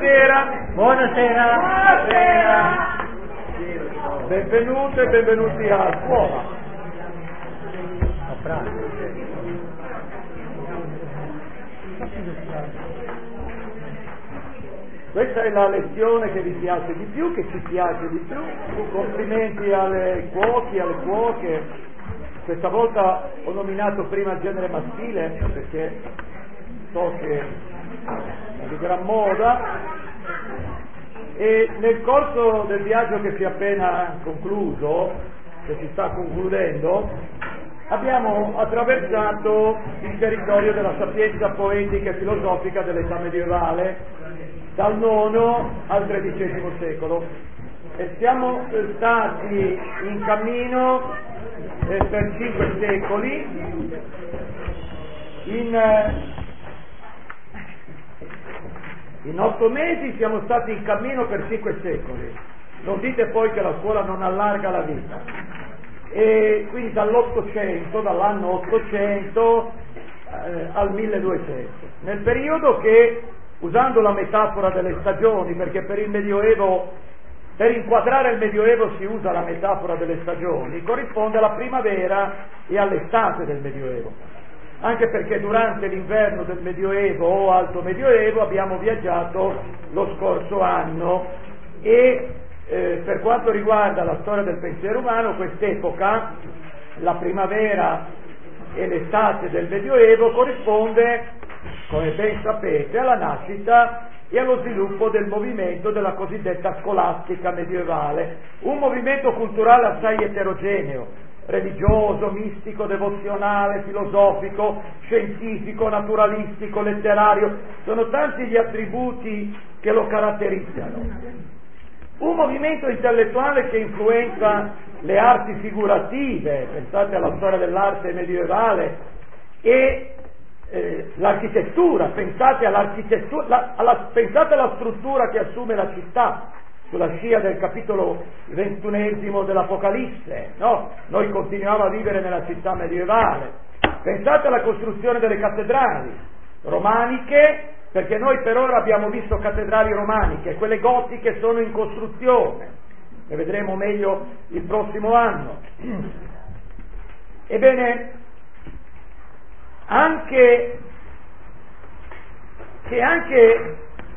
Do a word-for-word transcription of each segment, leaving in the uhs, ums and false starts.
Buonasera. Buonasera. Buonasera. Benvenute e benvenuti a scuola. A pranzo. Questa è la lezione che vi piace di più, che ci piace di più. Complimenti alle cuochi, alle cuoche. Questa volta ho nominato prima il genere maschile perché so che è di gran moda. E nel corso del viaggio che si è appena concluso, che si sta concludendo, abbiamo attraversato il territorio della sapienza poetica e filosofica dell'età medievale, dal nono al tredicesimo secolo, e siamo stati in cammino eh, per cinque secoli, in, eh, in otto mesi siamo stati in cammino per cinque secoli. Non dite poi che la scuola non allarga la vita. E quindi dall'ottocento, dall'anno ottocento eh, al milleduecento, nel periodo che, usando la metafora delle stagioni, perché per il Medioevo, per inquadrare il Medioevo si usa la metafora delle stagioni, corrisponde alla primavera e all'estate del Medioevo, anche perché durante l'inverno del Medioevo o Alto Medioevo abbiamo viaggiato lo scorso anno e eh, per quanto riguarda la storia del pensiero umano, quest'epoca, la primavera e l'estate del Medioevo, corrisponde, come ben sapete, alla nascita e allo sviluppo del movimento della cosiddetta scolastica medievale, un movimento culturale assai eterogeneo, religioso, mistico, devozionale, filosofico, scientifico, naturalistico, letterario. Sono tanti gli attributi che lo caratterizzano. Un movimento intellettuale che influenza le arti figurative, pensate alla storia dell'arte medievale, e eh, l'architettura, pensate all'architettura, la, alla, pensate alla struttura che assume la città, sulla scia del capitolo ventunesimo dell'Apocalisse, no? Noi continuiamo a vivere nella città medievale. Pensate alla costruzione delle cattedrali romaniche, perché noi per ora abbiamo visto cattedrali romaniche, quelle gotiche sono in costruzione, ne vedremo meglio il prossimo anno. Ebbene, anche che anche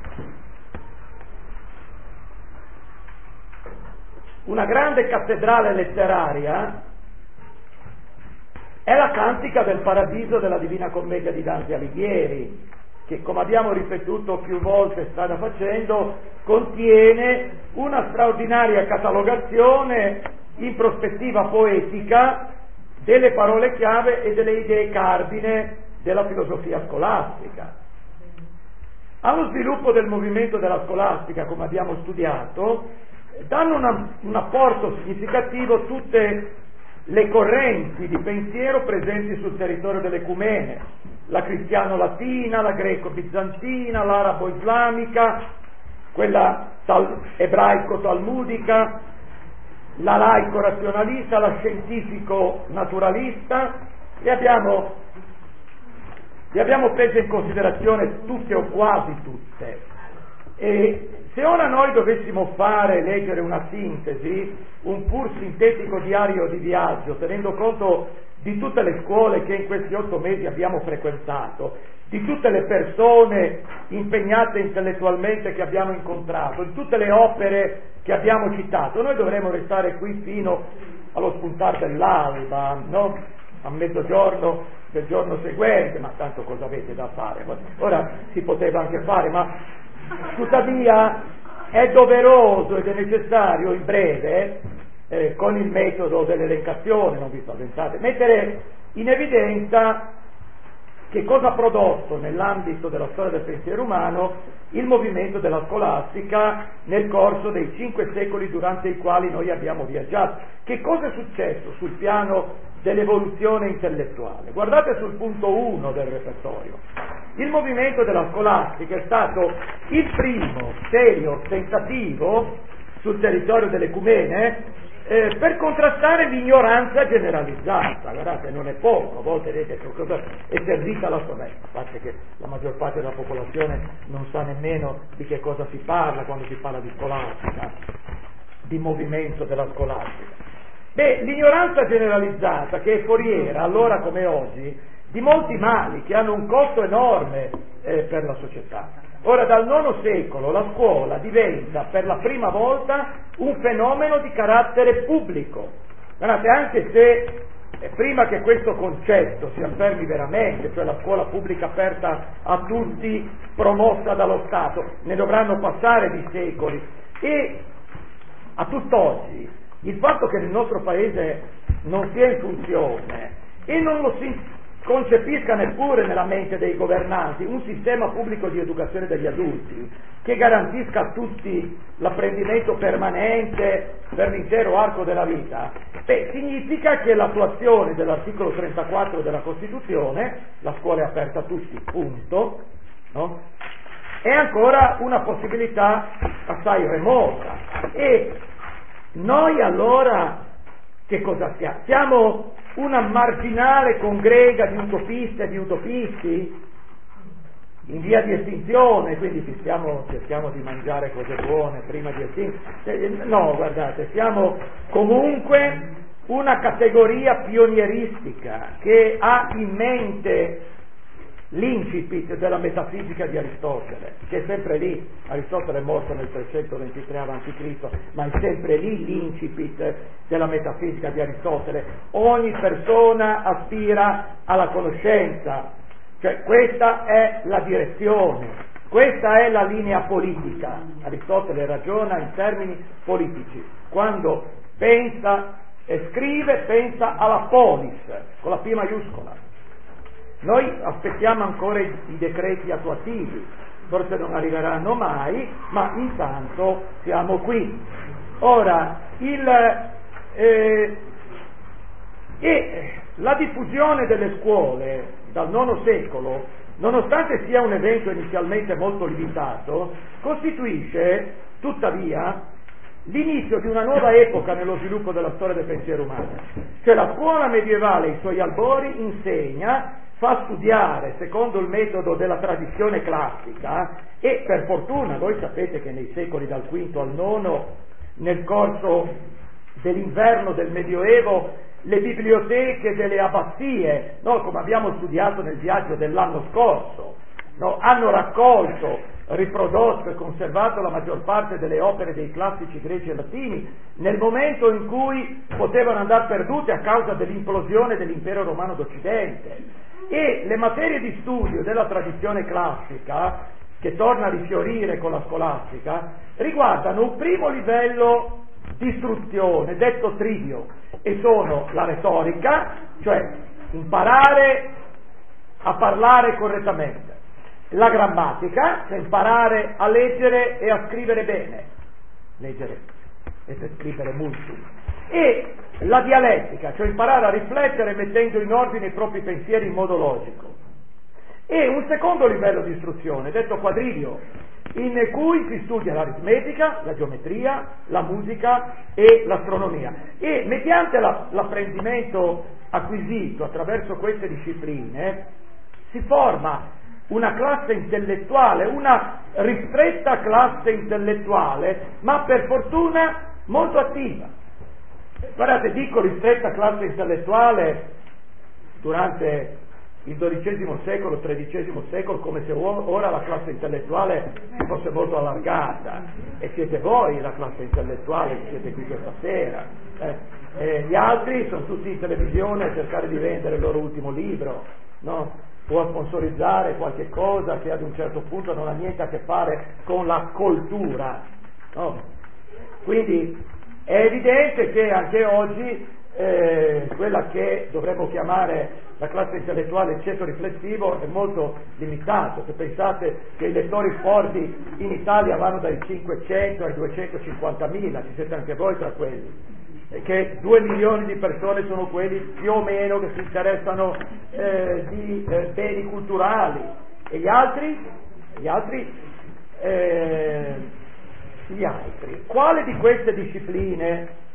una grande cattedrale letteraria è la Cantica del Paradiso della Divina Commedia di Dante Alighieri, che, come abbiamo ripetuto più volte strada facendo, contiene una straordinaria catalogazione in prospettiva poetica delle parole chiave e delle idee cardine della filosofia scolastica. Allo sviluppo del movimento della scolastica, come abbiamo studiato, danno una, un apporto significativo tutte le correnti di pensiero presenti sul territorio dell'Ecumene, la cristiano-latina, la greco-bizantina, l'arabo-islamica, quella tal- ebraico-talmudica, la laico-razionalista, la scientifico-naturalista, e abbiamo, le abbiamo prese in considerazione tutte o quasi tutte. E se ora noi dovessimo fare, leggere una sintesi, un pur sintetico diario di viaggio, tenendo conto di tutte le scuole che in questi otto mesi abbiamo frequentato, di tutte le persone impegnate intellettualmente che abbiamo incontrato, di tutte le opere che abbiamo citato, noi dovremmo restare qui fino allo spuntar dell'alba, no? A mezzogiorno del giorno seguente, ma tanto cosa avete da fare? Ora si poteva anche fare, ma tuttavia è doveroso ed è necessario in breve, eh, con il metodo dell'elencazione, non vi spaventate, mettere in evidenza che cosa ha prodotto nell'ambito della storia del pensiero umano il movimento della scolastica nel corso dei cinque secoli durante i quali noi abbiamo viaggiato. Che cosa è successo sul piano dell'evoluzione intellettuale? Guardate sul punto uno del repertorio. Il movimento della scolastica è stato il primo serio tentativo sul territorio dell'Ecumene eh, per contrastare l'ignoranza generalizzata. Guardate, non è poco, a volte vedete che cosa è servita la scuola, a parte che la maggior parte della popolazione non sa nemmeno di che cosa si parla quando si parla di scolastica, di movimento della scolastica. Beh, l'ignoranza generalizzata, che è foriera, allora come oggi, di molti mali che hanno un costo enorme eh, per la società. Ora, dal nono secolo la scuola diventa per la prima volta un fenomeno di carattere pubblico. Guardate, anche se eh, prima che questo concetto si affermi veramente, cioè la scuola pubblica aperta a tutti, promossa dallo Stato, ne dovranno passare di secoli, e a tutt'oggi il fatto che nel nostro paese non sia in funzione e non lo si concepisca neppure nella mente dei governanti un sistema pubblico di educazione degli adulti che garantisca a tutti l'apprendimento permanente per l'intero arco della vita, beh, significa che l'attuazione dell'articolo trentaquattro della Costituzione, la scuola è aperta a tutti, punto, no? È ancora una possibilità assai remota. E noi allora che cosa siamo? Siamo una marginale congrega di utopisti e di utopisti in via di estinzione, quindi ci stiamo, cerchiamo di mangiare cose buone prima di estinzione. No, guardate, siamo comunque una categoria pionieristica che ha in mente l'incipit della metafisica di Aristotele, che è sempre lì. Aristotele è morto nel trecentoventitré avanti Cristo, ma è sempre lì l'incipit della metafisica di Aristotele. Ogni persona aspira alla conoscenza, cioè questa è la direzione, questa è la linea politica. Aristotele ragiona in termini politici, quando pensa e scrive pensa alla polis, con la P maiuscola. Noi aspettiamo ancora i, i decreti attuativi, forse non arriveranno mai, ma intanto siamo qui. Ora, il, eh, e la diffusione delle scuole dal nono secolo, nonostante sia un evento inizialmente molto limitato, costituisce tuttavia l'inizio di una nuova epoca nello sviluppo della storia del pensiero umano. Cioè la scuola medievale, i suoi albori, insegna, fa studiare secondo il metodo della tradizione classica, e per fortuna voi sapete che nei secoli dal quinto al nono, nel corso dell'inverno del Medioevo, le biblioteche delle abbazie, no, come abbiamo studiato nel viaggio dell'anno scorso, no, hanno raccolto, riprodotto e conservato la maggior parte delle opere dei classici greci e latini nel momento in cui potevano andare perdute a causa dell'implosione dell'impero romano d'Occidente. E le materie di studio della tradizione classica, che torna a rifiorire con la scolastica, riguardano un primo livello di istruzione, detto trivio, e sono la retorica, cioè imparare a parlare correttamente, la grammatica, cioè imparare a leggere e a scrivere bene, leggere e per scrivere multum, e la dialettica, cioè imparare a riflettere mettendo in ordine i propri pensieri in modo logico, e un secondo livello di istruzione, detto quadrivio, in cui si studia l'aritmetica, la geometria, la musica e l'astronomia, e mediante la, l'apprendimento acquisito attraverso queste discipline si forma una classe intellettuale, una ristretta classe intellettuale, ma per fortuna molto attiva. Guardate, dico ristretta classe intellettuale durante il dodicesimo secolo, tredicesimo secolo, come se ora la classe intellettuale fosse molto allargata, e siete voi la classe intellettuale che siete qui questa sera, eh, eh, gli altri sono tutti in televisione a cercare di vendere il loro ultimo libro, no? O a sponsorizzare qualche cosa che ad un certo punto non ha niente a che fare con la cultura, no? Quindi è evidente che anche oggi eh, quella che dovremmo chiamare la classe intellettuale, il ceto riflessivo, è molto limitato. Se pensate che i lettori forti in Italia vanno dai cinquecento ai duecentocinquantamila, ci siete anche voi tra quelli, e che due milioni di persone sono quelli più o meno che si interessano eh, di eh, beni culturali, e gli altri? Gli altri? Eh, gli altri. Quale di queste discipline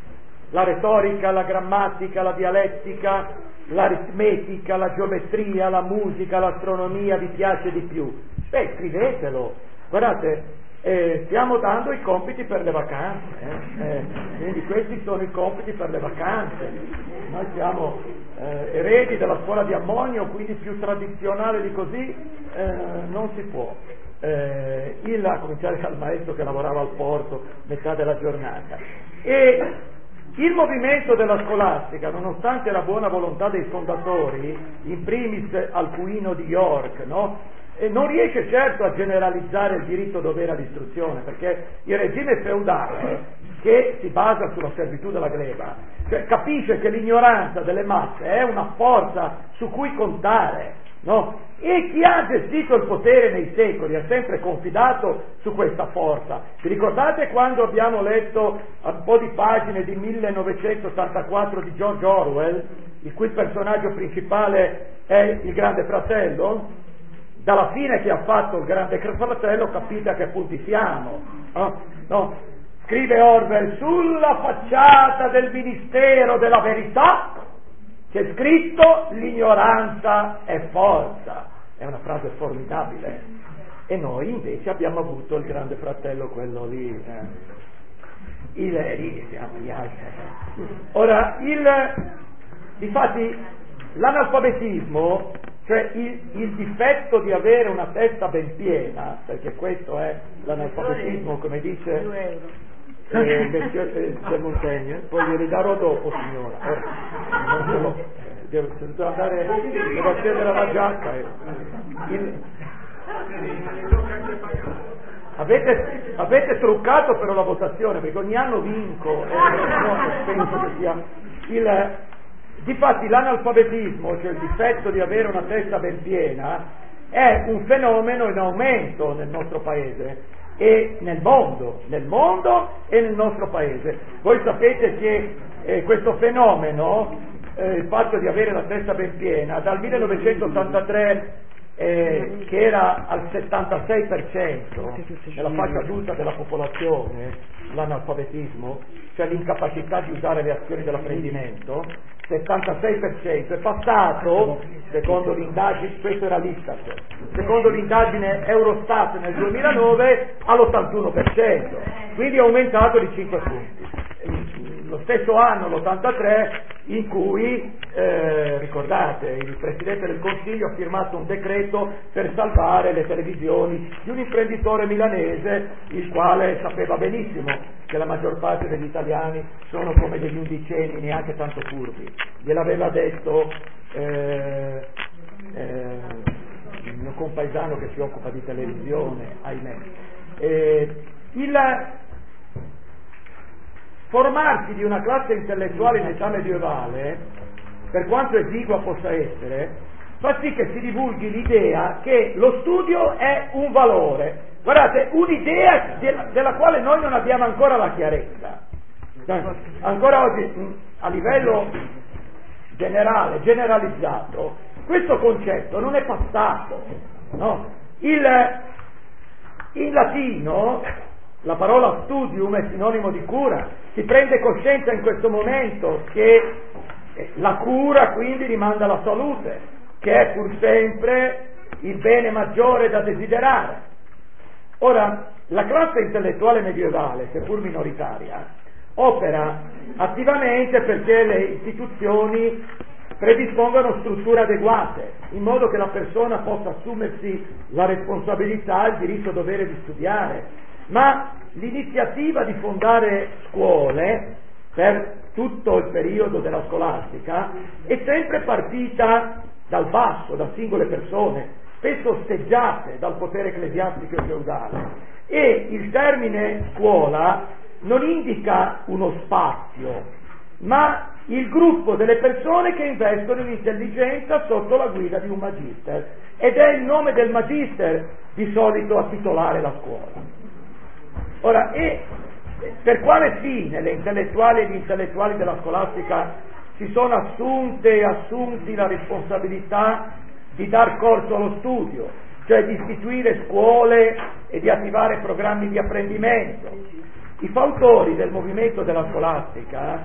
la retorica, la grammatica, la dialettica, l'aritmetica, la geometria, la musica, l'astronomia vi piace di più? Beh, scrivetelo, guardate, eh, stiamo dando i compiti per le vacanze, eh? Eh, quindi questi sono i compiti per le vacanze, noi siamo eh, eredi della scuola di Ammonio, quindi più tradizionale di così eh, non si può. Eh, il, a cominciare dal maestro che lavorava al porto metà della giornata. E il movimento della scolastica, nonostante la buona volontà dei fondatori, in primis Alcuino di York, no? E non riesce certo a generalizzare il diritto dovere all'istruzione, perché il regime feudale, che si basa sulla servitù della gleba, cioè capisce che l'ignoranza delle masse è una forza su cui contare, no? E chi ha gestito il potere nei secoli ha sempre confidato su questa forza. Vi ricordate quando abbiamo letto un po' di pagine di millenovecentottantaquattro di George Orwell, il cui personaggio principale è il Grande Fratello? Dalla fine che ha fatto il Grande Fratello capite a che punti siamo, no? No? Scrive Orwell: sulla facciata del Ministero della Verità c'è scritto l'ignoranza è forza. È una frase formidabile. E noi invece abbiamo avuto il Grande Fratello, quello lì, eh. il, lì siamo gli altri. Ora, il, difatti l'analfabetismo, cioè il, il difetto di avere una testa ben piena, perché questo è l'analfabetismo, come dice eh, del Montaigne, poi glieli darò dopo, signora. Ora, non ce l'ho. Devo, devo andare, devo accendere la giacca. Eh. Il, avete, avete truccato però la votazione, perché ogni anno vinco, eh, no, penso che sia il. Difatti l'analfabetismo, cioè il difetto di avere una testa ben piena, è un fenomeno in aumento nel nostro paese e nel mondo, nel mondo e nel nostro paese. Voi sapete che eh, questo fenomeno, eh, il fatto di avere la testa ben piena, dal millenovecentottantatré, eh, che era al settantasei per cento nella fascia adulta della popolazione, l'analfabetismo, cioè l'incapacità di usare le azioni dell'apprendimento, settantasei per cento, è passato, secondo l'indagine, questo era l'Istat, secondo l'indagine Eurostat nel duemilanove, all'ottantuno per cento, quindi è aumentato di cinque punti. Lo stesso anno, l'ottantatré, in cui, eh, ricordate, il Presidente del Consiglio ha firmato un decreto per salvare le televisioni di un imprenditore milanese, il quale sapeva benissimo che la maggior parte degli italiani sono come degli undicenni, neanche tanto furbi. Gliel'aveva detto eh, eh, il mio compaesano che si occupa di televisione, ahimè. Eh, il formarsi di una classe intellettuale in età medievale, per quanto esigua possa essere, fa sì che si divulghi l'idea che lo studio è un valore. Guardate, un'idea della, della quale noi non abbiamo ancora la chiarezza. Ancora oggi, a livello generale, generalizzato, questo concetto non è passato, no? Il, in latino la parola studium è sinonimo di cura. Si prende coscienza in questo momento che la cura quindi rimanda alla salute, che è pur sempre il bene maggiore da desiderare. Ora, la classe intellettuale medievale, seppur minoritaria, opera attivamente perché le istituzioni predispongono strutture adeguate, in modo che la persona possa assumersi la responsabilità, il diritto dovere di studiare. Ma l'iniziativa di fondare scuole per tutto il periodo della scolastica è sempre partita dal basso, da singole persone, spesso osteggiate dal potere ecclesiastico e feudale. E il termine scuola non indica uno spazio, ma il gruppo delle persone che investono in intelligenza sotto la guida di un magister, ed è il nome del magister di solito a titolare la scuola. Ora, e per quale fine le intellettuali e gli intellettuali della scolastica si sono assunte e assunti la responsabilità di dar corso allo studio, cioè di istituire scuole e di attivare programmi di apprendimento? I fautori del movimento della scolastica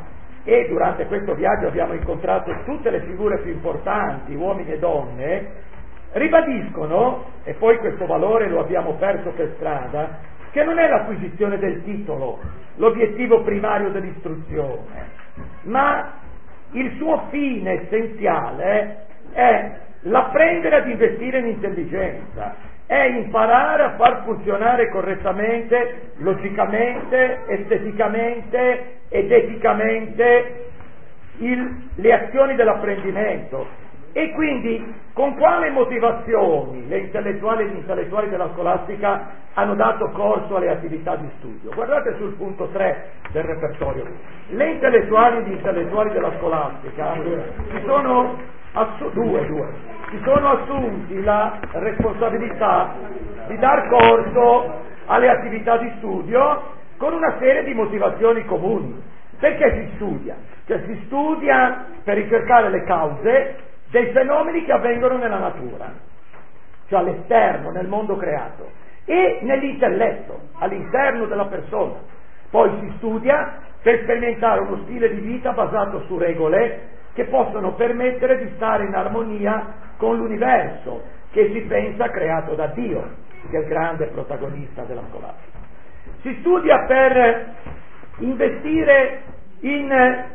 e durante questo viaggio abbiamo incontrato tutte le figure più importanti, uomini e donne, ribadiscono, e poi questo valore lo abbiamo perso per strada, che non è l'acquisizione del titolo l'obiettivo primario dell'istruzione, ma il suo fine essenziale è l'apprendere ad investire in intelligenza, è imparare a far funzionare correttamente, logicamente, esteticamente ed eticamente il, le azioni dell'apprendimento. E quindi con quale motivazioni le intellettuali e gli intellettuali della scolastica hanno dato corso alle attività di studio? Guardate sul punto tre del repertorio. Le intellettuali e gli intellettuali della scolastica si sono, assu- due, due, si sono assunti la responsabilità di dar corso alle attività di studio con una serie di motivazioni comuni. Perché si studia? Cioè si studia per ricercare le cause dei fenomeni che avvengono nella natura, cioè all'esterno, nel mondo creato, e nell'intelletto, all'interno della persona. Poi si studia per sperimentare uno stile di vita basato su regole che possono permettere di stare in armonia con l'universo, che si pensa creato da Dio, che è il grande protagonista della scolastica. Si studia per investire in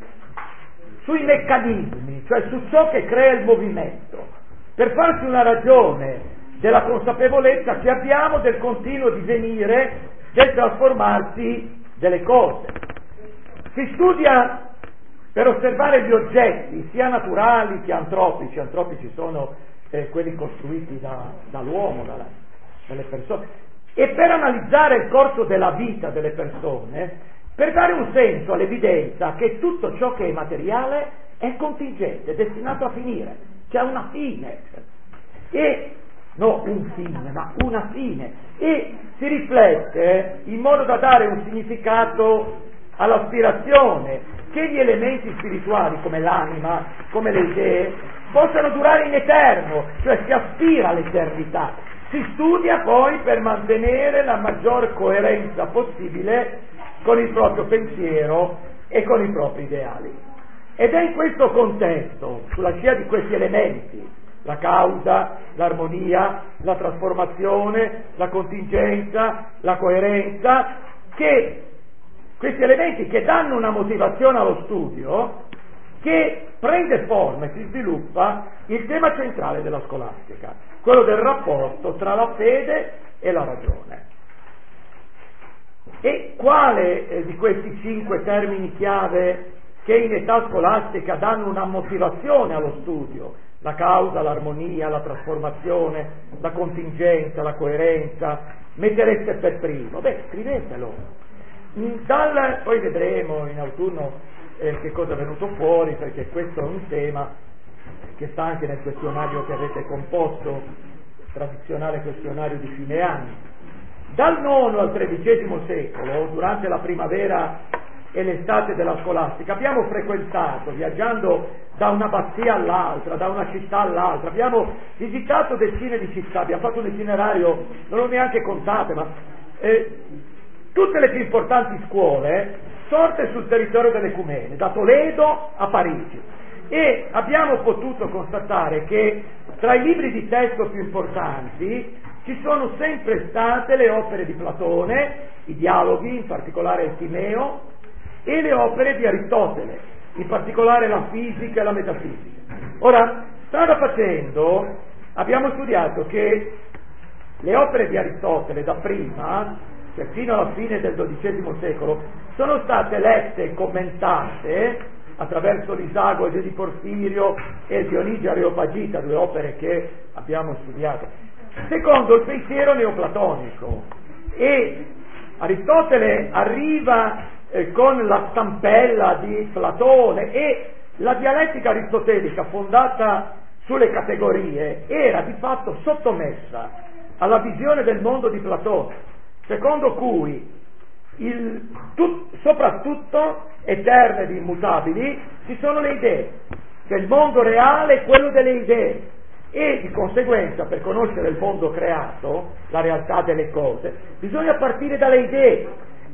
sui meccanismi, cioè su ciò che crea il movimento, per farsi una ragione della consapevolezza che abbiamo del continuo divenire, del trasformarsi delle cose. Si studia per osservare gli oggetti, sia naturali che antropici. Antropici sono eh, quelli costruiti da, dall'uomo, dalla, dalle persone, e per analizzare il corso della vita delle persone, per dare un senso all'evidenza che tutto ciò che è materiale è contingente, è destinato a finire, c'è una fine, e no un fine, ma una fine, e si riflette in modo da dare un significato all'aspirazione che gli elementi spirituali come l'anima, come le idee, possano durare in eterno, cioè si aspira all'eternità. Si studia poi per mantenere la maggior coerenza possibile con il proprio pensiero e con i propri ideali. Ed è in questo contesto, sulla scia di questi elementi, la causa, l'armonia, la trasformazione, la contingenza, la coerenza, che questi elementi che danno una motivazione allo studio, che prende forma e si sviluppa il tema centrale della scolastica, quello del rapporto tra la fede e la ragione. E quale eh, di questi cinque termini chiave che in età scolastica danno una motivazione allo studio, la causa, l'armonia, la trasformazione, la contingenza, la coerenza, mettereste per primo? Beh, scrivetelo. Dal, poi vedremo in autunno eh, che cosa è venuto fuori, perché questo è un tema che sta anche nel questionario che avete composto, tradizionale questionario di fine anno. Dal nono al tredicesimo secolo, durante la primavera e l'estate della scolastica, abbiamo frequentato, viaggiando da un'abbazia all'altra, da una città all'altra, abbiamo visitato decine di città, abbiamo fatto un itinerario, non l'ho neanche contate, ma eh, tutte le più importanti scuole sorte sul territorio dell'Ecumene, da Toledo a Parigi, e abbiamo potuto constatare che tra i libri di testo più importanti ci sono sempre state le opere di Platone, i dialoghi, in particolare il Timeo, e le opere di Aristotele, in particolare la fisica e la metafisica. Ora, strada facendo, abbiamo studiato che le opere di Aristotele da prima, cioè fino alla fine del dodicesimo secolo, sono state lette e commentate attraverso l'Isagode di Porfirio e il Dionigi Areopagita, due opere che abbiamo studiato, secondo il pensiero neoplatonico. E Aristotele arriva eh, con la stampella di Platone, e la dialettica aristotelica fondata sulle categorie era di fatto sottomessa alla visione del mondo di Platone, secondo cui il, tu, soprattutto eterne ed immutabili ci sono le idee, cioè il mondo reale è quello delle idee, e di conseguenza per conoscere il mondo creato, la realtà delle cose, bisogna partire dalle idee,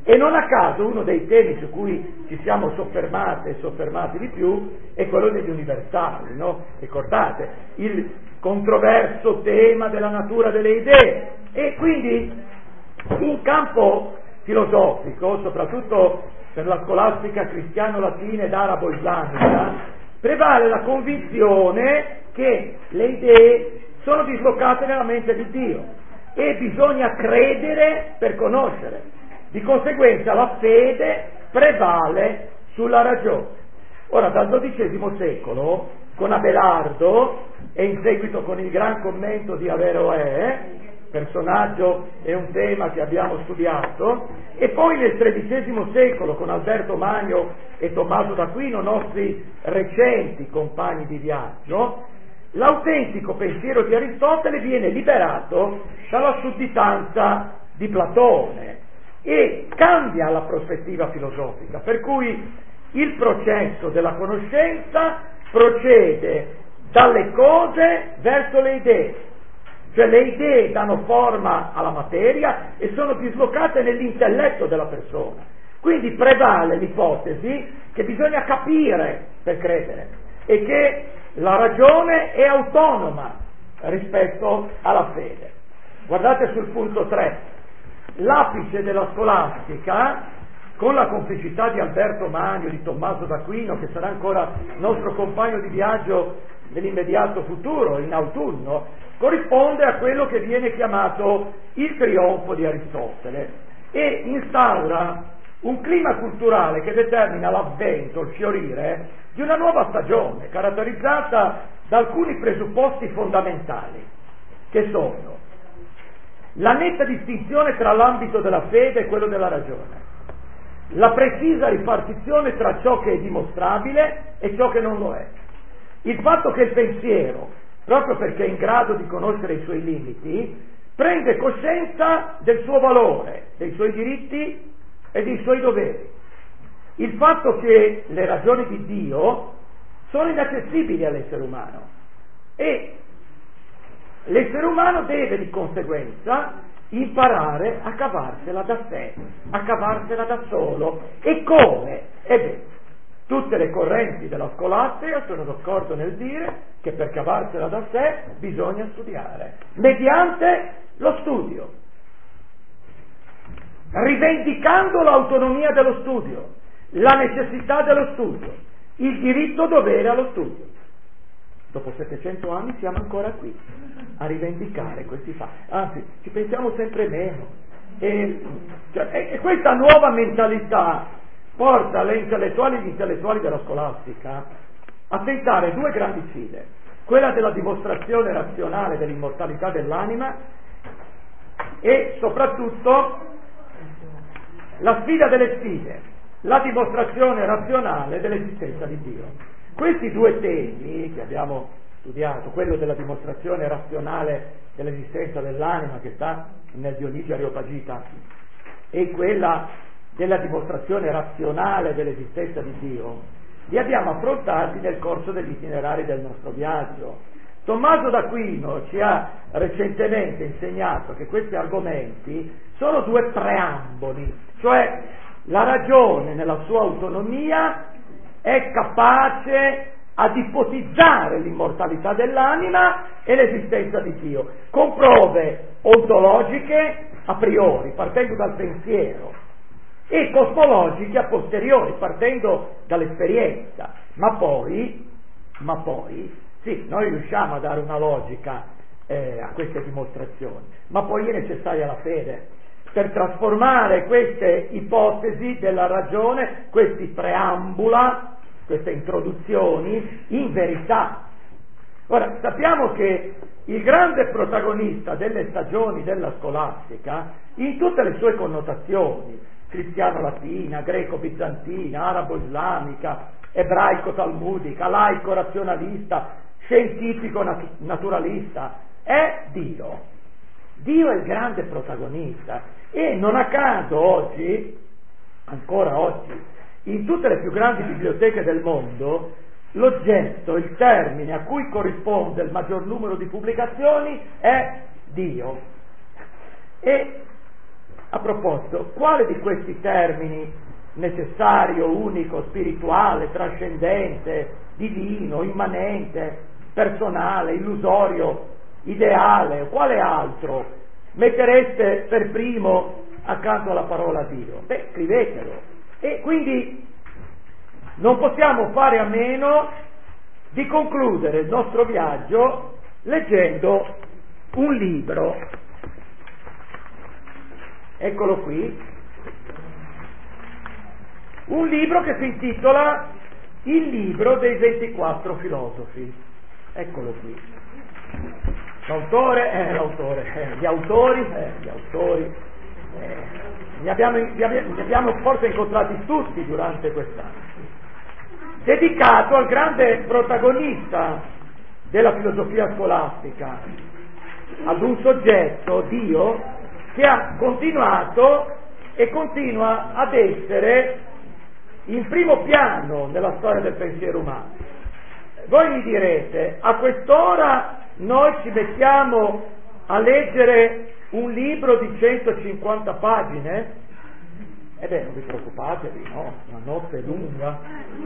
E non a caso uno dei temi su cui ci siamo soffermati e soffermati di più è quello degli universali, no? Ricordate, il controverso tema della natura delle idee. E quindi in campo filosofico, soprattutto per la scolastica cristiano-latina ed arabo-islamica, prevale la convinzione che le idee sono dislocate nella mente di Dio e bisogna credere per conoscere. Di conseguenza la fede prevale sulla ragione. Ora, dal dodicesimo secolo, con Abelardo e in seguito con il gran commento di Averroè, personaggio e un tema che abbiamo studiato, e poi nel tredicesimo secolo con Alberto Magno e Tommaso d'Aquino, nostri recenti compagni di viaggio, l'autentico pensiero di Aristotele viene liberato dalla sudditanza di Platone e cambia la prospettiva filosofica, per cui il processo della conoscenza procede dalle cose verso le idee, cioè le idee danno forma alla materia e sono dislocate nell'intelletto della persona, quindi prevale l'ipotesi che bisogna capire per credere e che la ragione è autonoma rispetto alla fede. Guardate sul punto tre. L'apice della scolastica, con la complicità di Alberto Magno, di Tommaso d'Aquino, che sarà ancora nostro compagno di viaggio nell'immediato futuro, in autunno, corrisponde a quello che viene chiamato il trionfo di Aristotele e instaura un clima culturale che determina l'avvento, il fiorire di una nuova stagione, caratterizzata da alcuni presupposti fondamentali, che sono la netta distinzione tra l'ambito della fede e quello della ragione, la precisa ripartizione tra ciò che è dimostrabile e ciò che non lo è, il fatto che il pensiero, proprio perché è in grado di conoscere i suoi limiti, prende coscienza del suo valore, dei suoi diritti e dei suoi doveri, il fatto che le ragioni di Dio sono inaccessibili all'essere umano e l'essere umano deve di conseguenza imparare a cavarsela da sé, a cavarsela da solo. E come? Ebbene, tutte le correnti della scolastica sono d'accordo nel dire che per cavarsela da sé bisogna studiare, mediante lo studio, rivendicando l'autonomia dello studio, la necessità dello studio, il diritto dovere allo studio. Dopo settecento anni siamo ancora qui a rivendicare questi fatti, anzi ci pensiamo sempre meno e, cioè, e, e questa nuova mentalità porta le intellettuali e gli intellettuali della scolastica a tentare due grandi sfide, quella della dimostrazione razionale dell'immortalità dell'anima e soprattutto la sfida delle sfide, la dimostrazione razionale dell'esistenza di Dio. Questi due temi che abbiamo studiato, quello della dimostrazione razionale dell'esistenza dell'anima che sta nel Dionigi Areopagita e quella della dimostrazione razionale dell'esistenza di Dio, li abbiamo affrontati nel corso degli itinerari del nostro viaggio. Tommaso d'Aquino ci ha recentemente insegnato che questi argomenti sono due preamboli, cioè la ragione nella sua autonomia è capace ad ipotizzare l'immortalità dell'anima e l'esistenza di Dio, con prove ontologiche a priori, partendo dal pensiero, e cosmologiche a posteriori, partendo dall'esperienza. Ma poi, ma poi, sì, noi riusciamo a dare una logica eh, a queste dimostrazioni, ma poi è necessaria la fede per trasformare queste ipotesi della ragione, questi preambula, queste introduzioni, in verità. Ora, sappiamo che il grande protagonista delle stagioni della scolastica, in tutte le sue connotazioni, cristiano-latina, greco-bizantina, arabo-islamica, ebraico-talmudica, laico-razionalista, scientifico-naturalista, è Dio. Dio è il grande protagonista e non a caso oggi, ancora oggi, in tutte le più grandi biblioteche del mondo, l'oggetto, il termine a cui corrisponde il maggior numero di pubblicazioni è Dio. E A proposito, quale di questi termini, necessario, unico, spirituale, trascendente, divino, immanente, personale, illusorio, ideale, quale altro mettereste per primo accanto alla parola Dio? Beh, scrivetelo. E quindi non possiamo fare a meno di concludere il nostro viaggio leggendo un libro. Eccolo qui, un libro che si intitola Il libro dei ventiquattro filosofi. Eccolo qui. L'autore, eh, l'autore, eh, gli autori, eh, gli autori, eh, li, abbiamo, li, abbiamo, li abbiamo forse incontrati tutti durante quest'anno. Dedicato al grande protagonista della filosofia scolastica, ad un soggetto, Dio, che ha continuato e continua ad essere in primo piano nella storia del pensiero umano. Voi mi direte, a quest'ora noi ci mettiamo a leggere un libro di centocinquanta pagine? E beh, non vi preoccupatevi, no? La notte è lunga.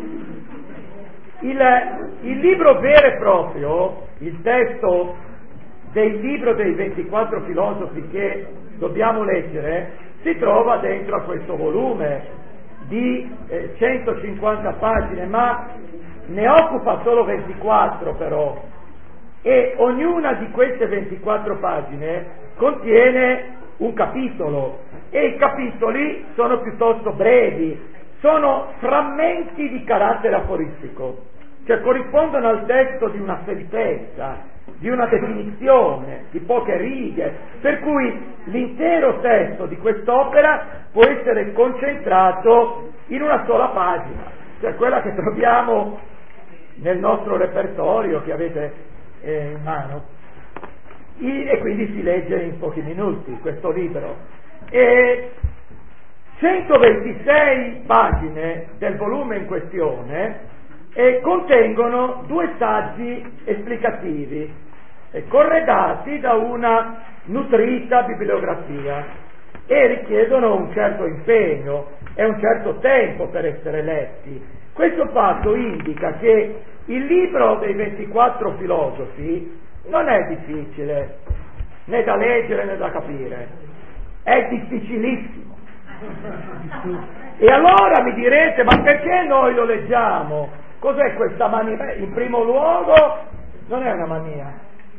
Il, il libro vero e proprio, il testo del libro dei ventiquattro filosofi che dobbiamo leggere, si trova dentro a questo volume di eh, centocinquanta pagine, ma ne occupa solo ventiquattro però, e ognuna di queste ventiquattro pagine contiene un capitolo, e i capitoli sono piuttosto brevi, sono frammenti di carattere aforistico, cioè corrispondono al testo di una sentenza, di una definizione, di poche righe, per cui l'intero testo di quest'opera può essere concentrato in una sola pagina, cioè quella che troviamo nel nostro repertorio che avete eh, in mano, I, e quindi si legge in pochi minuti questo libro. E centoventisei pagine del volume in questione e contengono due saggi esplicativi eh, corredati da una nutrita bibliografia e richiedono un certo impegno e un certo tempo per essere letti. Questo fatto indica che il libro dei ventiquattro filosofi non è difficile né da leggere né da capire, è difficilissimo. E allora mi direte, ma perché noi lo leggiamo? Cos'è questa mania? In primo luogo non è una mania.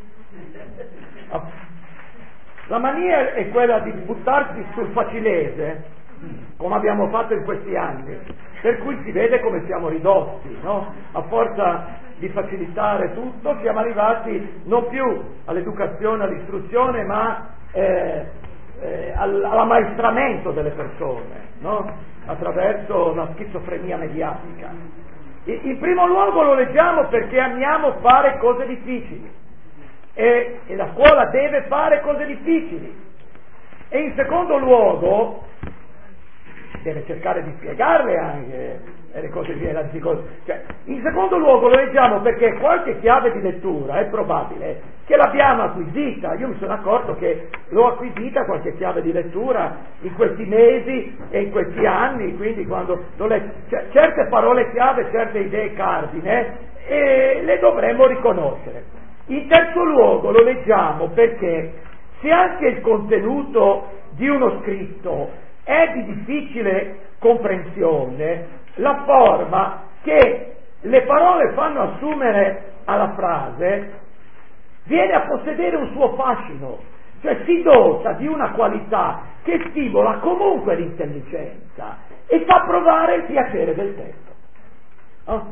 La mania è quella di buttarsi sul facilese, come abbiamo fatto in questi anni, per cui si vede come siamo ridotti, no? A forza di facilitare tutto siamo arrivati non più all'educazione, all'istruzione, ma eh, eh, all'ammaestramento delle persone, no? Attraverso la schizofrenia mediatica. In primo luogo lo leggiamo perché amiamo fare cose difficili e, e la scuola deve fare cose difficili, e in secondo luogo deve cercare di spiegarle anche le cose via, cioè, in secondo luogo lo leggiamo perché qualche chiave di lettura è probabile che l'abbiamo acquisita. Io mi sono accorto che l'ho acquisita qualche chiave di lettura in questi mesi e in questi anni, quindi quando l'ho letto, cioè, certe parole chiave, certe idee cardine, e le dovremmo riconoscere. In terzo luogo lo leggiamo perché se anche il contenuto di uno scritto è di difficile comprensione, la forma che le parole fanno assumere alla frase viene a possedere un suo fascino, cioè si dota di una qualità che stimola comunque l'intelligenza e fa provare il piacere del testo. Oh?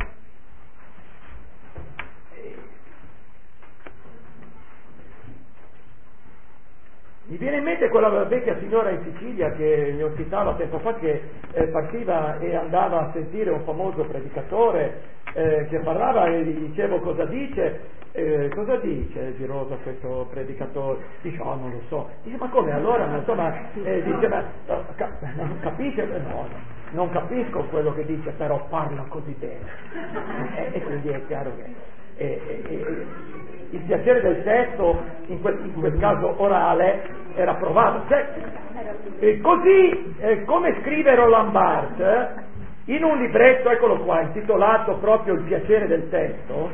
Mi viene in mente quella vecchia signora in Sicilia che mi ospitava tempo fa, che eh, partiva e andava a sentire un famoso predicatore eh, che parlava, e gli dicevo cosa dice, eh, cosa dice Girosa questo predicatore? Dice, oh non lo so. Dice, ma come allora? Non so, ma eh, dice, ma no, cap- non capisce? No, no, non capisco quello che dice, però parla così bene. E, e quindi è chiaro che... E, e, e, il piacere del testo, in quel, in quel caso orale, era provato. Cioè, eh, così eh, come scrive Roland Barthes in un libretto, eccolo qua, intitolato proprio Il piacere del testo,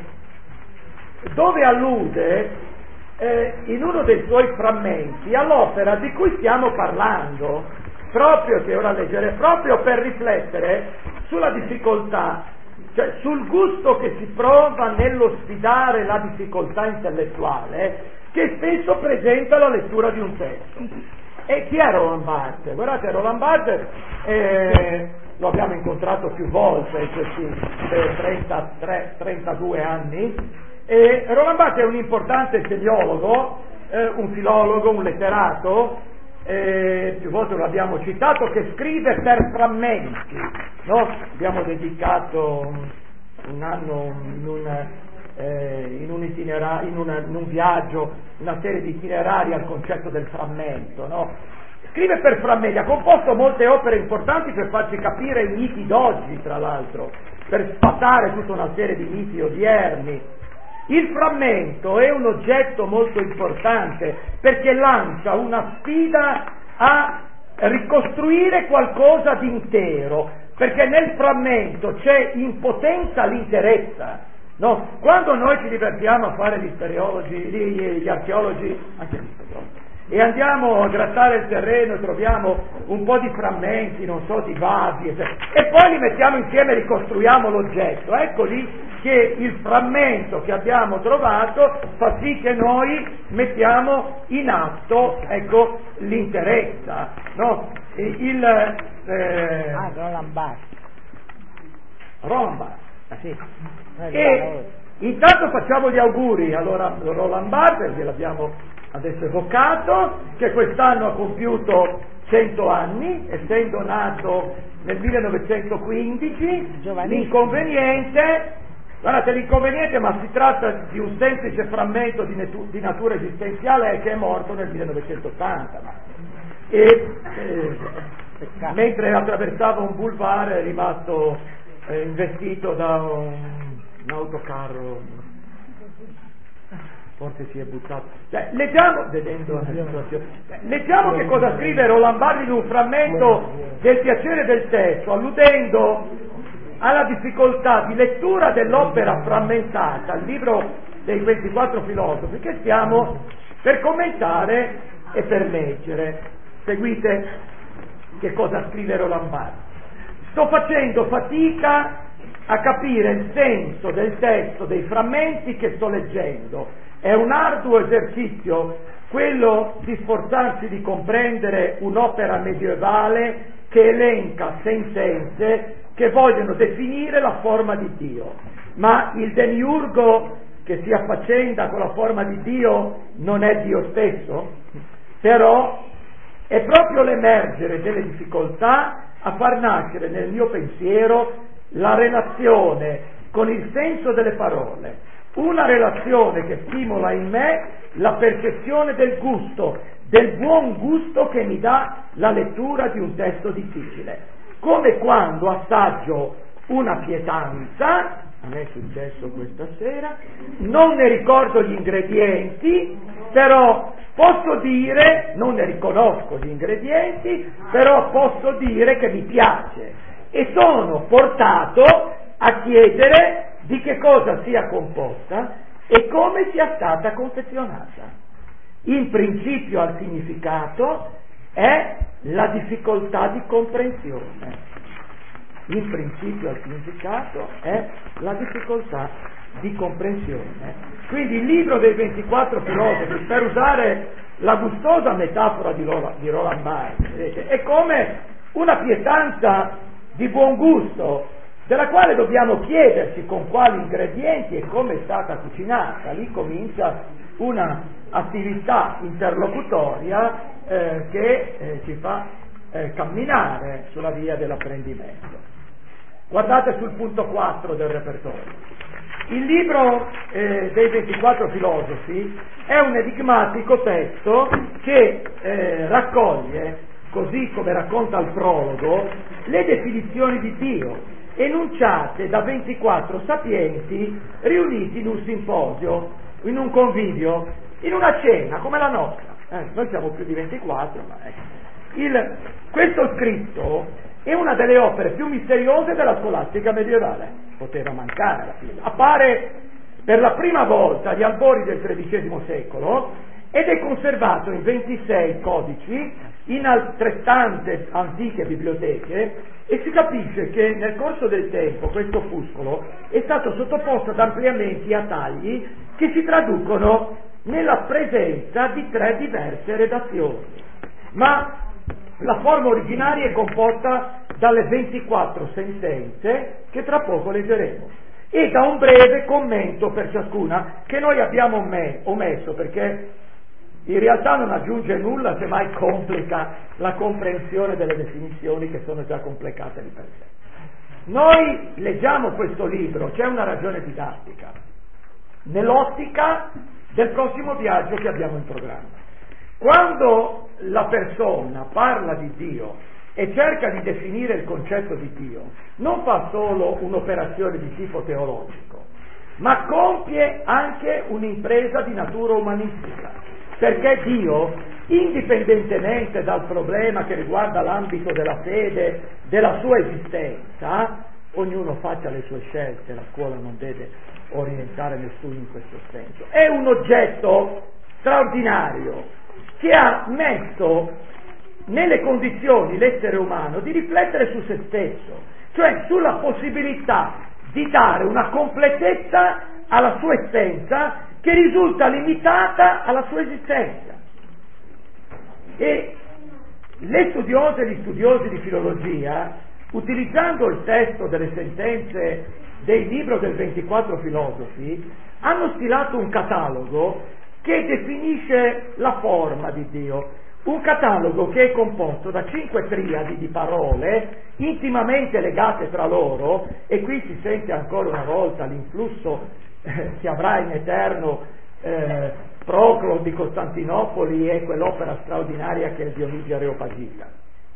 dove allude eh, in uno dei suoi frammenti all'opera di cui stiamo parlando, proprio che ora leggerei, proprio per riflettere sulla difficoltà, cioè sul gusto che si prova nello sfidare la difficoltà intellettuale che spesso presenta la lettura di un testo. E chi è Roland Barthes? Guardate, Roland Barthes eh, lo abbiamo incontrato più volte in questi eh, trentatré trentadue anni. E Roland Barthes è un importante semiologo, eh, un filologo, un letterato, eh, più volte lo abbiamo citato, che scrive per frammenti, no? Abbiamo dedicato un, un anno in un, eh, in, un itinera- in, una, in un viaggio, una serie di itinerari al concetto del frammento, no? Scrive per frammenti, ha composto molte opere importanti per farci capire i miti d'oggi, tra l'altro, per sfatare tutta una serie di miti odierni. Il frammento è un oggetto molto importante perché lancia una sfida a ricostruire qualcosa di intero, perché nel frammento c'è in potenza l'interezza. No? Quando noi ci divertiamo a fare gli speleologi, gli, gli archeologi, anche gli speleologi, e andiamo a grattare il terreno e troviamo un po' di frammenti, non so, di vasi, eccetera, e poi li mettiamo insieme e ricostruiamo l'oggetto, ecco lì che il frammento che abbiamo trovato fa sì che noi mettiamo in atto, ecco, l'interezza, no? Il, eh, Ah, Roland Barthes. Roland Barthes, Ah, sì. e intanto facciamo gli auguri allora Roland Barthes, che l'abbiamo adesso evocato, che quest'anno ha compiuto cento anni, essendo nato nel millenovecentoquindici. L'inconveniente, guardate, l'inconveniente, ma si tratta di un semplice frammento di, netu- di natura esistenziale, è che è morto nel millenovecentottanta, e eh, mentre attraversava un boulevard è rimasto eh, investito da un, un autocarro, forse si è buttato. Cioè, leggiamo, vedendo la situazione, leggiamo che cosa scrive Roland Barthes in un frammento del piacere del testo, alludendo alla difficoltà di lettura dell'opera frammentata, il libro dei ventiquattro filosofi, che stiamo per commentare e per leggere. Seguite che cosa scrive Roland Barthes. Sto facendo fatica a capire il senso del testo dei frammenti che sto leggendo. È un arduo esercizio quello di sforzarsi di comprendere un'opera medievale che elenca sentenze che vogliono definire la forma di Dio, ma il demiurgo che si affaccenda con la forma di Dio non è Dio stesso? Però è proprio l'emergere delle difficoltà a far nascere nel mio pensiero la relazione con il senso delle parole, una relazione che stimola in me la percezione del gusto, del buon gusto che mi dà la lettura di un testo difficile, come quando assaggio una pietanza, a me è successo questa sera, non ne ricordo gli ingredienti, però posso dire, non ne riconosco gli ingredienti, però posso dire che mi piace e sono portato a chiedere di che cosa sia composta e come sia stata confezionata. Il principio al significato è la difficoltà di comprensione. Il principio al significato è la difficoltà di comprensione. Quindi il libro dei ventiquattro filosofi, per usare la gustosa metafora di Roland Barthes, è come una pietanza di buon gusto, della quale dobbiamo chiederci con quali ingredienti e come è stata cucinata. Lì comincia una attività interlocutoria eh, che eh, ci fa eh, camminare sulla via dell'apprendimento. Guardate sul punto quattro del repertorio. Il libro eh, dei ventiquattro filosofi è un enigmatico testo che eh, raccoglie, così come racconta il prologo, le definizioni di Dio enunciate da ventiquattro sapienti riuniti in un simposio in un convivio, in una cena come la nostra. Eh, noi siamo più di ventiquattro, ma ecco. Il, questo scritto è una delle opere più misteriose della scolastica medievale, poteva mancare alla fine. Appare per la prima volta agli albori del tredicesimo secolo ed è conservato in ventisei codici in altrettante antiche biblioteche e si capisce che nel corso del tempo questo opuscolo è stato sottoposto ad ampliamenti e a tagli che si traducono nella presenza di tre diverse redazioni, ma la forma originaria è composta dalle ventiquattro sentenze che tra poco leggeremo e da un breve commento per ciascuna che noi abbiamo omesso perché in realtà non aggiunge nulla, semmai complica la comprensione delle definizioni che sono già complicate di per sé. Noi leggiamo questo libro, c'è una ragione didattica, nell'ottica del prossimo viaggio che abbiamo in programma. Quando la persona parla di Dio e cerca di definire il concetto di Dio, non fa solo un'operazione di tipo teologico, ma compie anche un'impresa di natura umanistica, perché Dio, indipendentemente dal problema che riguarda l'ambito della fede, della sua esistenza, ognuno faccia le sue scelte, la scuola non deve orientare nessuno in questo senso, è un oggetto straordinario che ha messo nelle condizioni l'essere umano di riflettere su se stesso, cioè sulla possibilità di dare una completezza alla sua essenza che risulta limitata alla sua esistenza. E le studiose e gli studiosi di filologia, utilizzando il testo delle sentenze del libro del ventiquattro filosofi, hanno stilato un catalogo che definisce la forma di Dio, un catalogo che è composto da cinque triadi di parole intimamente legate tra loro, e qui si sente ancora una volta l'influsso eh, che avrà in eterno eh, Proclo di Costantinopoli e quell'opera straordinaria che è Dionigi Areopagita.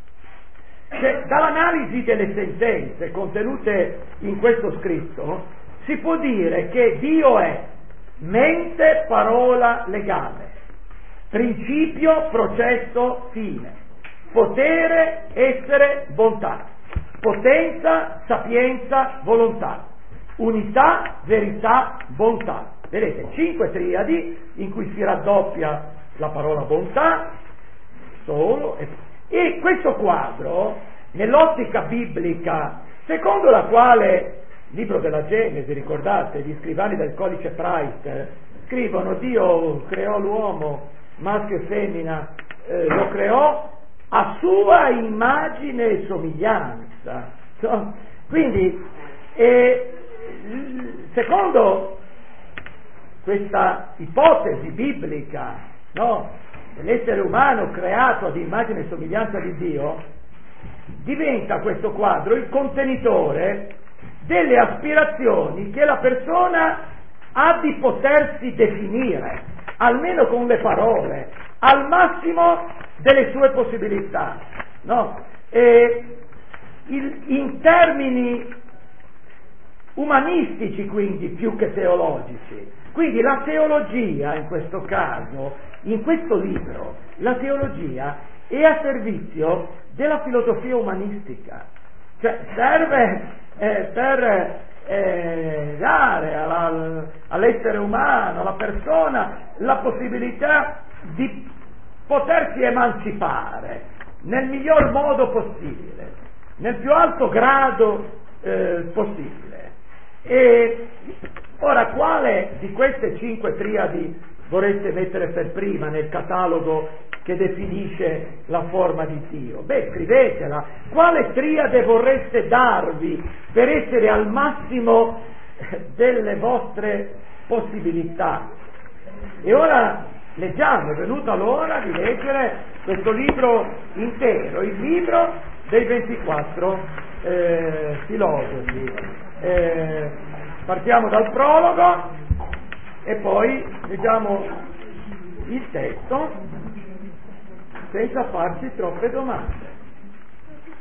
Cioè, dall'analisi delle sentenze contenute in questo scritto si può dire che Dio è mente, parola, legame, principio, processo, fine, potere, essere, bontà, potenza, sapienza, volontà, unità, verità, bontà. Vedete, cinque triadi in cui si raddoppia la parola bontà, solo, e, e questo quadro, nell'ottica biblica, secondo la quale, libro della Genesi, ricordate, gli scrivani del codice Price scrivono Dio creò l'uomo, maschio e femmina, eh, lo creò a sua immagine e somiglianza. No? Quindi, eh, secondo questa ipotesi biblica, no, dell'essere umano creato ad immagine e somiglianza di Dio, diventa questo quadro il contenitore delle aspirazioni che la persona ha di potersi definire, almeno con le parole, al massimo delle sue possibilità, no? E il, in termini umanistici, quindi, più che teologici. Quindi la teologia, in questo caso, in questo libro, la teologia è a servizio della filosofia umanistica, cioè serve eh, per eh, dare alla, all'essere umano, alla persona, la possibilità di potersi emancipare nel miglior modo possibile, nel più alto grado eh, possibile. E ora, quale di queste cinque triadi vorreste mettere per prima nel catalogo che definisce la forma di Dio? Beh, scrivetela. Quale triade vorreste darvi per essere al massimo delle vostre possibilità? E ora leggiamo, è venuta l'ora di leggere questo libro intero, il libro dei ventiquattro eh, filosofi. Eh, partiamo dal prologo e poi leggiamo il testo senza farci troppe domande.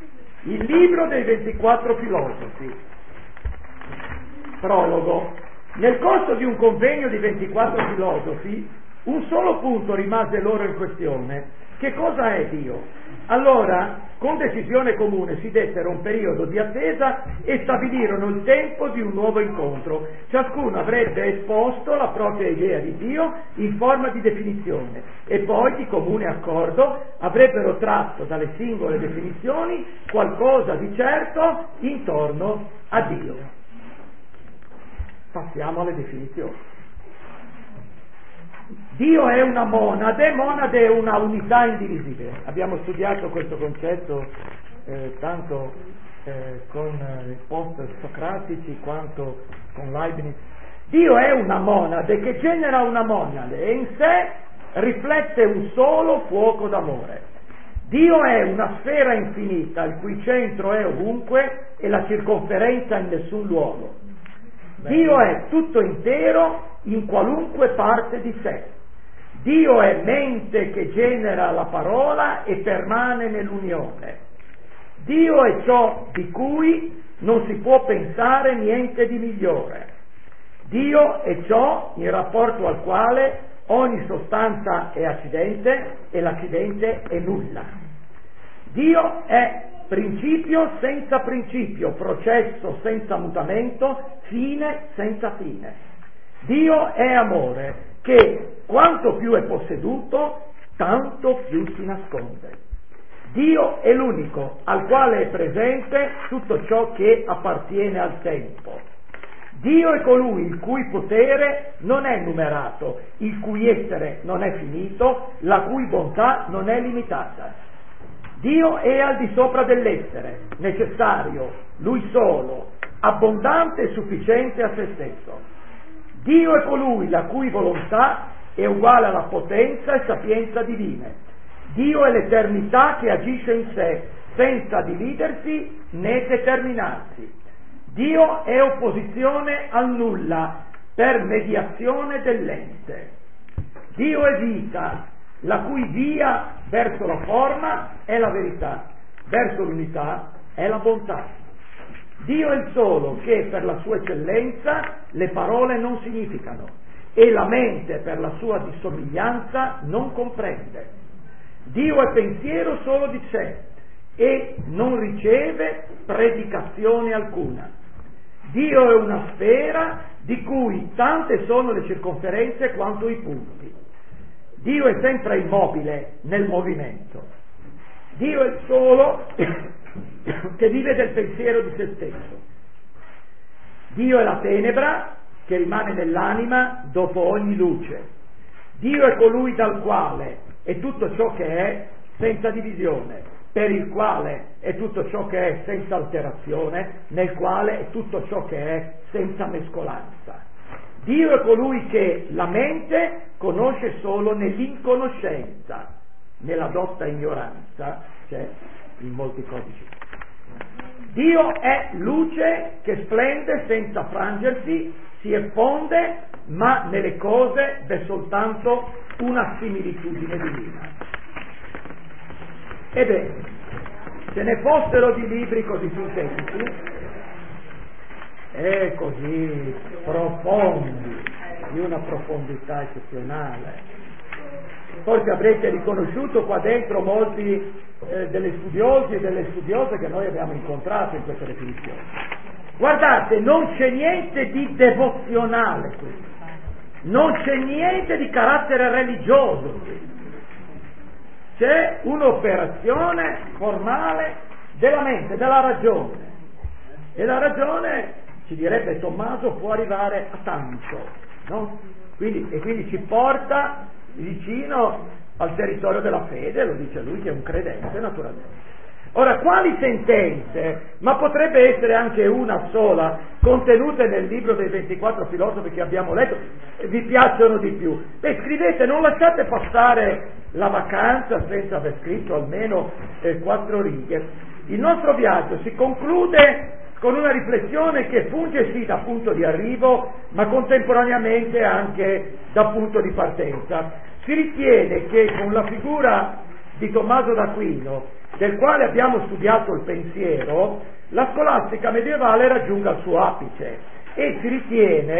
Il libro dei ventiquattro filosofi, prologo. Nel corso di un convegno di ventiquattro filosofi, un solo punto rimase loro in questione: che cosa è Dio? Allora, con decisione comune si dettero un periodo di attesa e stabilirono il tempo di un nuovo incontro. Ciascuno avrebbe esposto la propria idea di Dio in forma di definizione e poi, di comune accordo, avrebbero tratto dalle singole definizioni qualcosa di certo intorno a Dio. Passiamo alle definizioni. Dio è una monade, monade è una unità indivisibile. Abbiamo studiato questo concetto eh, tanto eh, con i post-socratici quanto con Leibniz. Dio è una monade che genera una monade e in sé riflette un solo fuoco d'amore. Dio è una sfera infinita il cui centro è ovunque e la circonferenza in nessun luogo. Dio è tutto intero in qualunque parte di sé. Dio è mente che genera la parola e permane nell'unione. Dio è ciò di cui non si può pensare niente di migliore. Dio è ciò in rapporto al quale ogni sostanza è accidente e l'accidente è nulla. Dio è principio senza principio, processo senza mutamento, fine senza fine. Dio è amore che quanto più è posseduto, tanto più si nasconde. Dio è l'unico al quale è presente tutto ciò che appartiene al tempo. Dio è colui il cui potere non è numerato, il cui essere non è finito, la cui bontà non è limitata. Dio è al di sopra dell'essere, necessario, lui solo, abbondante e sufficiente a se stesso. Dio è colui la cui volontà è uguale alla potenza e sapienza divine. Dio è l'eternità che agisce in sé, senza dividersi né determinarsi. Dio è opposizione al nulla, per mediazione dell'ente. Dio è vita, la cui via verso la forma è la verità, verso l'unità è la bontà. Dio è il solo che per la sua eccellenza le parole non significano e la mente per la sua dissomiglianza non comprende. Dio è pensiero solo di sé e non riceve predicazione alcuna. Dio è una sfera di cui tante sono le circonferenze quanto i punti. Dio è sempre immobile nel movimento. Dio è il solo che vive del pensiero di se stesso. Dio è la tenebra che rimane nell'anima dopo ogni luce. Dio è colui dal quale è tutto ciò che è senza divisione, per il quale è tutto ciò che è senza alterazione, nel quale è tutto ciò che è senza mescolanza. Dio è colui che la mente conosce solo nell'inconoscenza, nella dotta ignoranza, c'è in molti codici. Dio è luce che splende senza frangersi, si effonde, ma nelle cose v'è soltanto una similitudine divina. Ebbene, se ne fossero di libri così sintetici e così profondi, di una profondità eccezionale, forse avrete riconosciuto qua dentro molti eh, degli studiosi e delle studiose che noi abbiamo incontrato in questa definizione. Guardate, non c'è niente di devozionale qui, non c'è niente di carattere religioso qui, c'è un'operazione formale della mente, della ragione, e la ragione, ci direbbe Tommaso, può arrivare a tanto, no? Quindi, e quindi ci porta vicino al territorio della fede, lo dice lui che è un credente naturalmente. Ora, quali sentenze, ma potrebbe essere anche una sola, contenute nel libro dei ventiquattro filosofi che abbiamo letto, vi piacciono di più? Beh, scrivete, non lasciate passare la vacanza senza aver scritto almeno eh, quattro righe. Il nostro viaggio si conclude con una riflessione che funge sì da punto di arrivo, ma contemporaneamente anche da punto di partenza. Si ritiene che con la figura di Tommaso d'Aquino, del quale abbiamo studiato il pensiero, la scolastica medievale raggiunga il suo apice, e si ritiene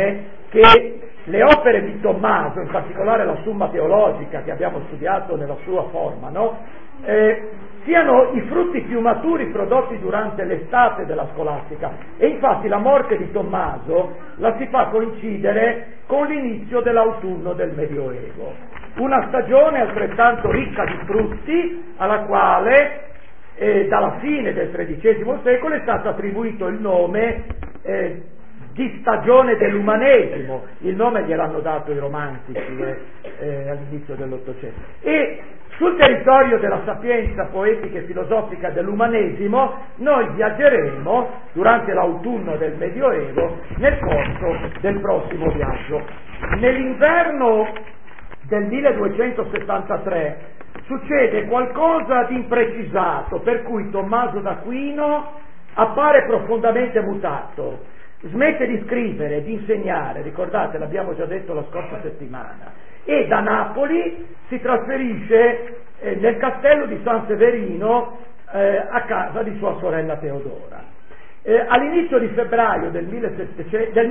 che le opere di Tommaso, in particolare la Summa Teologica che abbiamo studiato nella sua forma, no? eh, siano i frutti più maturi prodotti durante l'estate della scolastica, e infatti la morte di Tommaso la si fa coincidere con l'inizio dell'autunno del Medioevo, una stagione altrettanto ricca di frutti alla quale eh, dalla fine del tredicesimo secolo è stato attribuito il nome eh, di stagione dell'umanesimo. Il nome gliel'hanno dato i romantici eh, eh, all'inizio dell'Ottocento, e sul territorio della sapienza poetica e filosofica dell'umanesimo noi viaggeremo durante l'autunno del Medioevo nel corso del prossimo viaggio. Nell'inverno del milleduecentosettantatré succede qualcosa di imprecisato, per cui Tommaso d'Aquino appare profondamente mutato, smette di scrivere, di insegnare, ricordate, l'abbiamo già detto la scorsa settimana, e da Napoli si trasferisce eh, nel castello di San Severino eh, a casa di sua sorella Teodora. Eh, all'inizio di febbraio del, del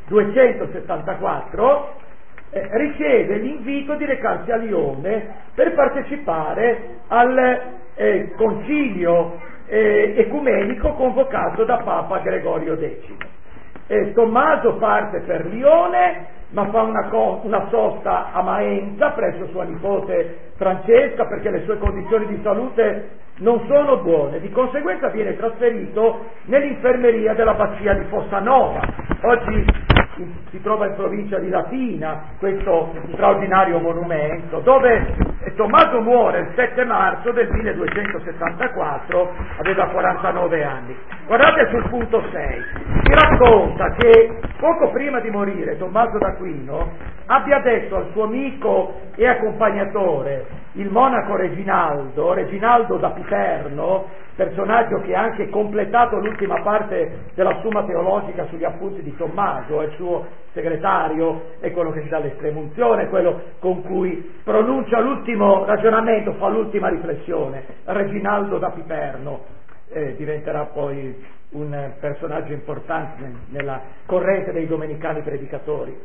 milleduecentosettantaquattro eh, riceve l'invito di recarsi a Lione per partecipare al eh, concilio eh, ecumenico convocato da Papa Gregorio decimo. Eh, Tommaso parte per Lione, ma fa una, co- una sosta a Maenza presso sua nipote Francesca, perché le sue condizioni di salute non sono buone. Di conseguenza viene trasferito nell'infermeria dell'abbazia di Fossanova. Oggi in, si trova in provincia di Latina questo straordinario monumento, dove eh, Tommaso muore il sette marzo del milleduecentosettantaquattro, aveva quarantanove anni. Guardate sul punto sei, si racconta che poco prima di morire Tommaso d'Aquino abbia detto al suo amico e accompagnatore, il monaco Reginaldo, Reginaldo da Piperno, personaggio che ha anche completato l'ultima parte della Summa Teologica sugli appunti di Tommaso, è il suo segretario, è quello che si dà l'estrema unzione, è quello con cui pronuncia l'ultimo ragionamento, fa l'ultima riflessione. Reginaldo da Piperno eh, diventerà poi un personaggio importante nella corrente dei domenicani predicatori.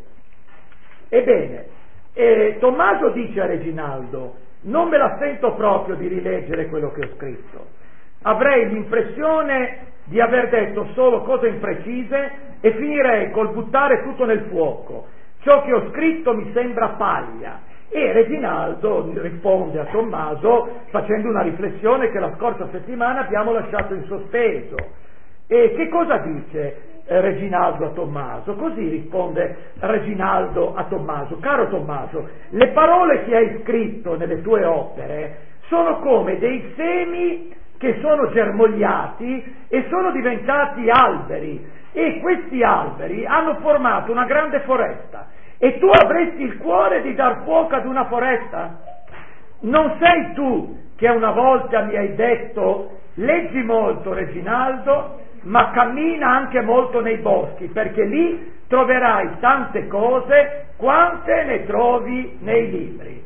Ebbene, eh, Tommaso dice a Reginaldo: non me la sento proprio di rileggere quello che ho scritto, avrei l'impressione di aver detto solo cose imprecise e finirei col buttare tutto nel fuoco, ciò che ho scritto mi sembra paglia. E Reginaldo risponde a Tommaso facendo una riflessione che la scorsa settimana abbiamo lasciato in sospeso. E che cosa dice Reginaldo a Tommaso? Così risponde Reginaldo a Tommaso: caro Tommaso, le parole che hai scritto nelle tue opere sono come dei semi che sono germogliati e sono diventati alberi, e questi alberi hanno formato una grande foresta, e tu avresti il cuore di dar fuoco ad una foresta? Non sei tu che una volta mi hai detto: leggi molto, Reginaldo, ma cammina anche molto nei boschi, perché lì troverai tante cose quante ne trovi nei libri.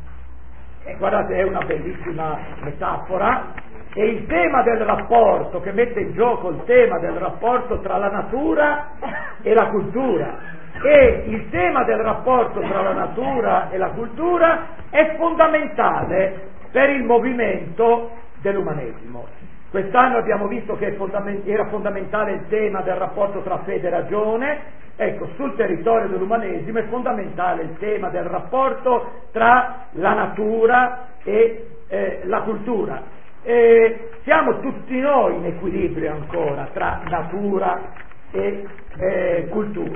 E guardate, è una bellissima metafora, e il tema del rapporto, che mette in gioco il tema del rapporto tra la natura e la cultura, e il tema del rapporto tra la natura e la cultura è fondamentale per il movimento dell'umanesimo. Quest'anno abbiamo visto che era fondamentale il tema del rapporto tra fede e ragione. Ecco, sul territorio dell'umanesimo è fondamentale il tema del rapporto tra la natura e eh, la cultura. E siamo tutti noi in equilibrio ancora tra natura e eh, cultura.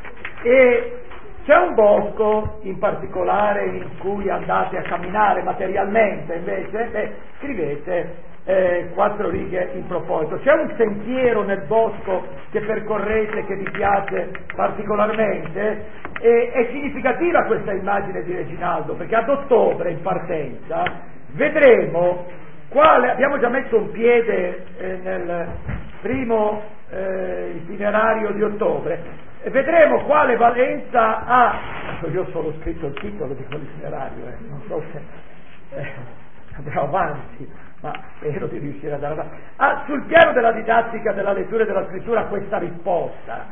E c'è un bosco in particolare in cui andate a camminare materialmente, invece, beh, scrivete Eh, quattro righe in proposito. C'è un sentiero nel bosco che percorrete che vi piace particolarmente? E, è significativa questa immagine di Reginaldo, perché ad ottobre in partenza vedremo quale, abbiamo già messo un piede eh, nel primo eh, itinerario di ottobre, e vedremo quale valenza ha. Io ho solo scritto il titolo di quell'itinerario, eh, non so se eh, andrò avanti, ma spero di riuscire ad andare avanti. Ah, sul piano della didattica della lettura e della scrittura questa risposta.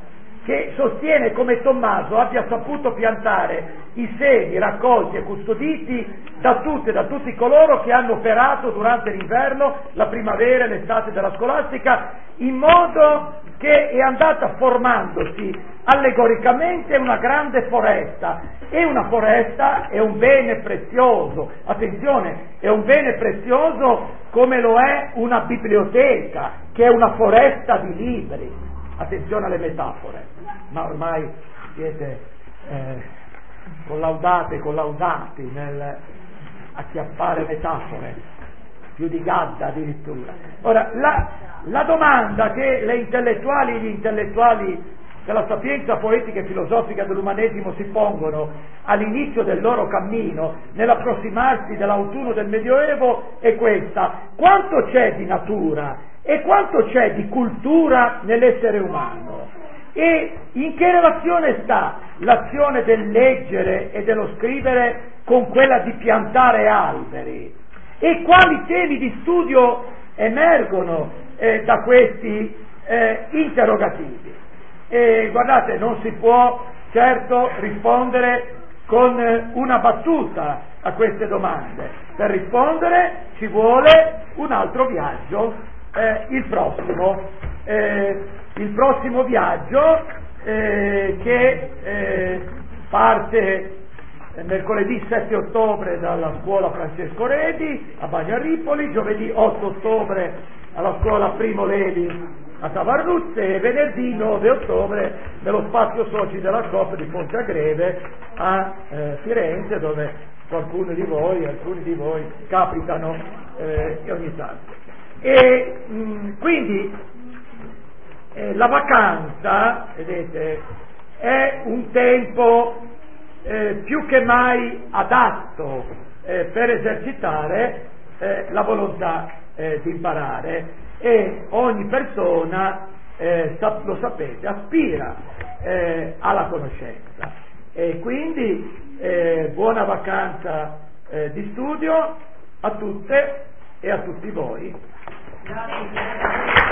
che sostiene come Tommaso abbia saputo piantare i semi raccolti e custoditi da tutte, da tutti coloro che hanno operato durante l'inverno, la primavera e l'estate della scolastica, in modo che è andata formandosi allegoricamente una grande foresta, e una foresta è un bene prezioso, attenzione, è un bene prezioso come lo è una biblioteca, che è una foresta di libri. Attenzione alle metafore, ma ormai siete eh, collaudate, collaudati nel acchiappare metafore, più di Gadda addirittura. Ora, la, la domanda che le intellettuali e gli intellettuali della sapienza poetica e filosofica dell'umanesimo si pongono all'inizio del loro cammino, nell'approssimarsi dell'autunno del Medioevo, è questa: quanto c'è di natura e quanto c'è di cultura nell'essere umano? E in che relazione sta l'azione del leggere e dello scrivere con quella di piantare alberi? E quali temi di studio emergono eh, da questi eh, interrogativi? E guardate, non si può certo rispondere con una battuta a queste domande. Per rispondere ci vuole un altro viaggio, eh, il prossimo, eh, il prossimo viaggio eh, che eh, parte mercoledì sette ottobre dalla scuola Francesco Redi a Bagnaripoli, giovedì otto ottobre alla scuola Primo Levi a Tavarruzze e venerdì nove ottobre nello spazio soci della Coop di Ponte Agreve a eh, Firenze, dove qualcuno di voi, alcuni di voi capitano eh, ogni tanto. E mh, quindi eh, la vacanza, vedete, è un tempo eh, più che mai adatto eh, per esercitare eh, la volontà eh, di imparare, e ogni persona, eh, lo sapete, aspira eh, alla conoscenza, e quindi eh, buona vacanza eh, di studio a tutte e a tutti voi. Grazie.